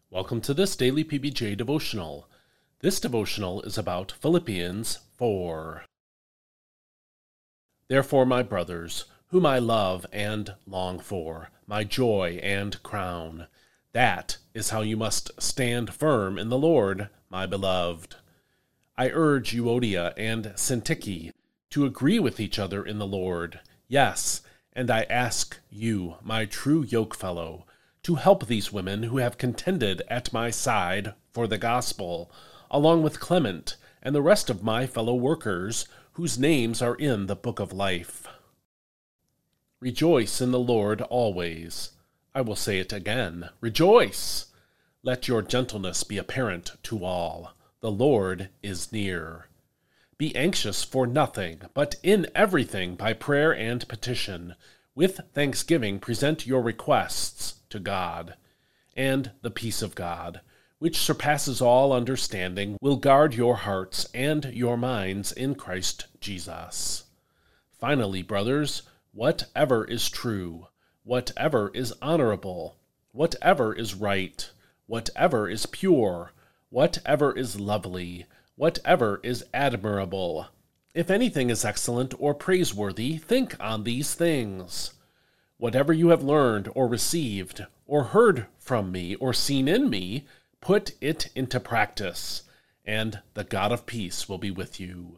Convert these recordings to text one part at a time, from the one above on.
Welcome to this daily PBJ devotional. This devotional is about Philippians 4. Therefore, my brothers, whom I love and long for, my joy and crown, that is how you must stand firm in the Lord, my beloved. I urge Euodia and Syntyche to agree with each other in the Lord. Yes, and I ask you, my true yokefellow, to help these women who have contended at my side for the gospel, along with Clement and the rest of my fellow workers, whose names are in the book of life. Rejoice in the Lord always. I will say it again, rejoice! Let your gentleness be apparent to all. The Lord is near. Be anxious for nothing, but in everything by prayer and petition, with thanksgiving present your requests to God, and the peace of God, which surpasses all understanding, will guard your hearts and your minds in Christ Jesus. Finally, brothers, whatever is true, whatever is honorable, whatever is right, whatever is pure, whatever is lovely, whatever is admirable, if anything is excellent or praiseworthy, think on these things. Whatever you have learned or received or heard from me or seen in me, put it into practice, and the God of peace will be with you.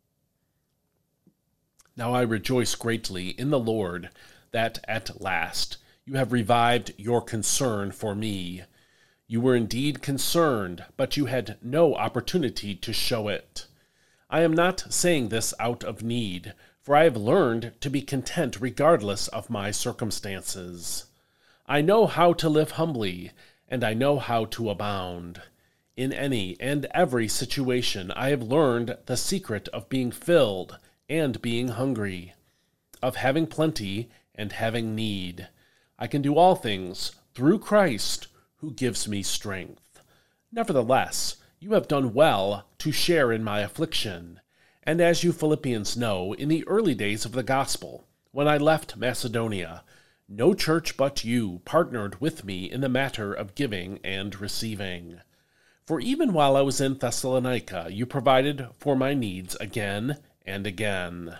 Now I rejoice greatly in the Lord that at last you have revived your concern for me. You were indeed concerned, but you had no opportunity to show it. I am not saying this out of need, for I have learned to be content regardless of my circumstances. I know how to live humbly, and I know how to abound. In any and every situation I have learned the secret of being filled and being hungry, of having plenty and having need. I can do all things through Christ, who gives me strength. Nevertheless, you have done well to share in my affliction. And as you Philippians know, in the early days of the gospel, when I left Macedonia, no church but you partnered with me in the matter of giving and receiving. For even while I was in Thessalonica, you provided for my needs again and again.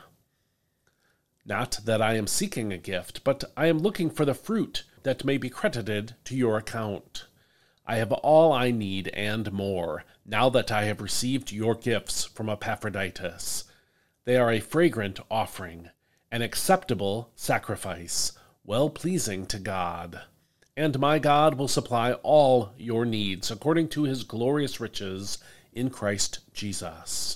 Not that I am seeking a gift, but I am looking for the fruit that may be credited to your account. I have all I need and more, now that I have received your gifts from Epaphroditus. They are a fragrant offering, an acceptable sacrifice, well-pleasing to God. And my God will supply all your needs according to his glorious riches in Christ Jesus.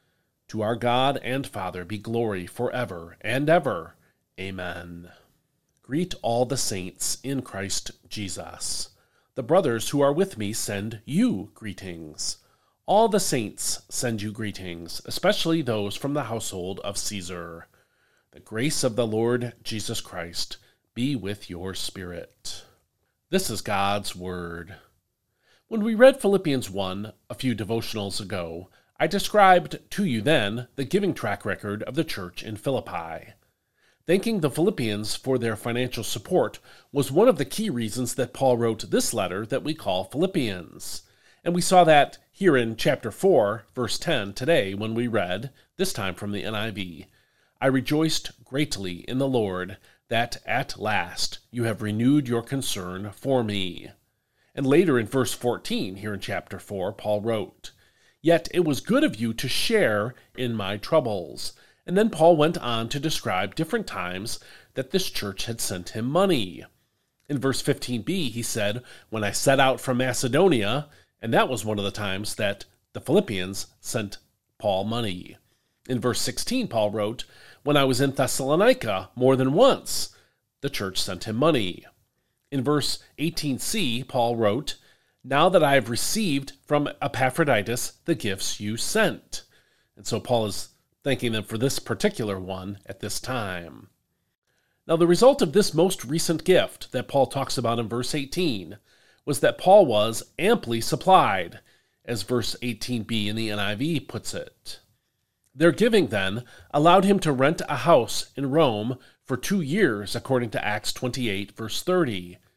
To our God and Father be glory forever and ever. Amen. Greet all the saints in Christ Jesus. The brothers who are with me send you greetings. All the saints send you greetings, especially those from the household of Caesar. The grace of the Lord Jesus Christ be with your spirit. This is God's Word. When we read Philippians 1 a few devotionals ago, I described to you then the giving track record of the church in Philippi. Thanking the Philippians for their financial support was one of the key reasons that Paul wrote this letter that we call Philippians. And we saw that here in chapter 4, verse 10 today when we read, this time from the NIV, I rejoiced greatly in the Lord that at last you have renewed your concern for me. And later in verse 14 here in chapter 4, Paul wrote, Yet it was good of you to share in my troubles. And then Paul went on to describe different times that this church had sent him money. In verse 15b, he said, When I set out from Macedonia, and that was one of the times that the Philippians sent Paul money. In verse 16, Paul wrote, When I was in Thessalonica more than once, the church sent him money. In verse 18c, Paul wrote, Now that I have received from Epaphroditus the gifts you sent. And so Paul is thanking them for this particular one at this time. Now, the result of this most recent gift that Paul talks about in verse 18 was that Paul was amply supplied, as verse 18b in the NIV puts it. Their giving, then, allowed him to rent a house in Rome for 2 years, according to Acts 28, verse 30.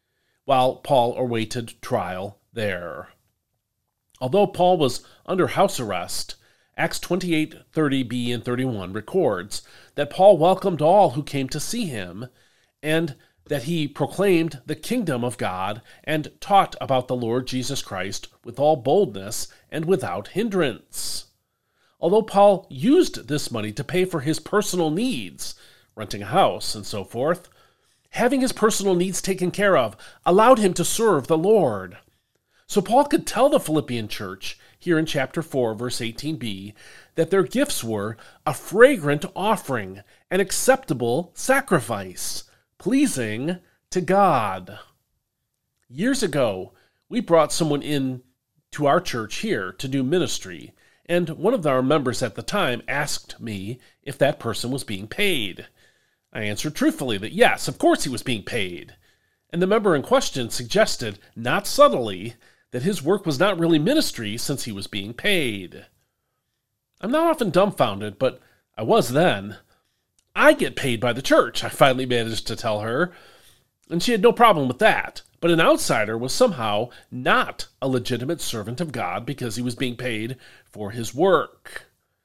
while Paul awaited trial there. Although Paul was under house arrest, Acts 28:30b and 31 records that Paul welcomed all who came to see him, and that he proclaimed the kingdom of God and taught about the Lord Jesus Christ with all boldness and without hindrance. Although Paul used this money to pay for his personal needs, renting a house and so forth, having his personal needs taken care of allowed him to serve the Lord. So Paul could tell the Philippian church, here in chapter 4, verse 18b, that their gifts were a fragrant offering, an acceptable sacrifice, pleasing to God. Years ago, we brought someone in to our church here to do ministry, and one of our members at the time asked me if that person was being paid. I answered truthfully that yes, of course he was being paid. And the member in question suggested, not subtly, that his work was not really ministry since he was being paid. I'm not often dumbfounded, but I was then. I get paid by the church, I finally managed to tell her, and she had no problem with that. But an outsider was somehow not a legitimate servant of God because he was being paid for his work.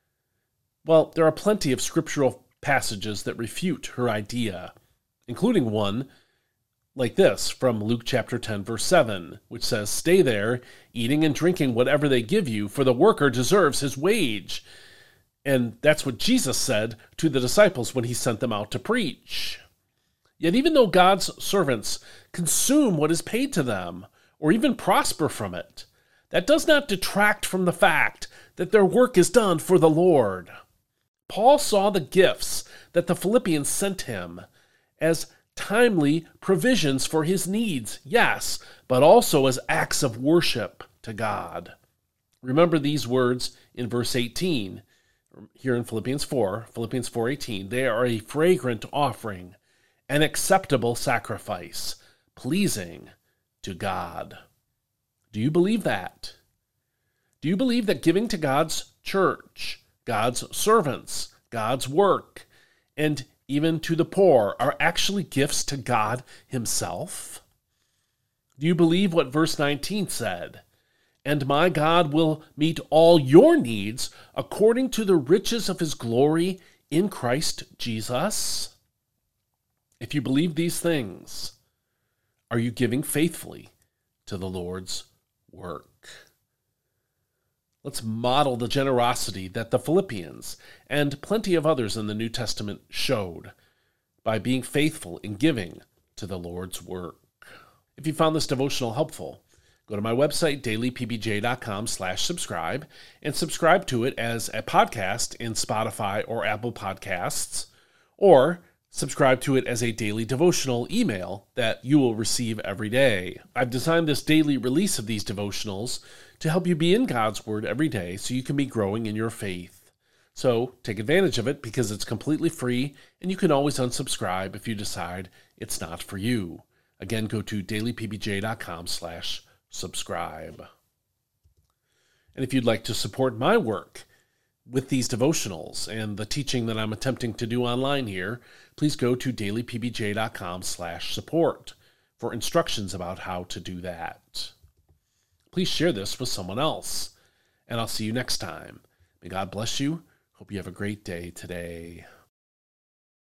Well, there are plenty of scriptural passages that refute her idea, including one like this from Luke chapter 10, verse 7, which says, "Stay there, eating and drinking whatever they give you, for the worker deserves his wage." And that's what Jesus said to the disciples when he sent them out to preach. Yet even though God's servants consume what is paid to them, or even prosper from it, that does not detract from the fact that their work is done for the Lord. Paul saw the gifts that the Philippians sent him as timely provisions for his needs, yes, but also as acts of worship to God. Remember these words in verse 18, here in Philippians 4:18. They are a fragrant offering, an acceptable sacrifice, pleasing to God. Do you believe that? Do you believe that giving to God's church, God's servants, God's work, and even to the poor are actually gifts to God himself? Do you believe what verse 19 said? "And my God will meet all your needs according to the riches of his glory in Christ Jesus"? If you believe these things, are you giving faithfully to the Lord's work? Let's model the generosity that the Philippians and plenty of others in the New Testament showed by being faithful in giving to the Lord's work. If you found this devotional helpful, go to my website, dailypbj.com/subscribe, and subscribe to it as a podcast in Spotify or Apple Podcasts, or subscribe to it as a daily devotional email that you will receive every day. I've designed this daily release of these devotionals to help you be in God's Word every day so you can be growing in your faith. So take advantage of it because it's completely free, and you can always unsubscribe if you decide it's not for you. Again, go to dailypbj.com/subscribe. And if you'd like to support my work with these devotionals and the teaching that I'm attempting to do online here, please go to dailypbj.com/support for instructions about how to do that. Please share this with someone else, and I'll see you next time. May God bless you. Hope you have a great day today.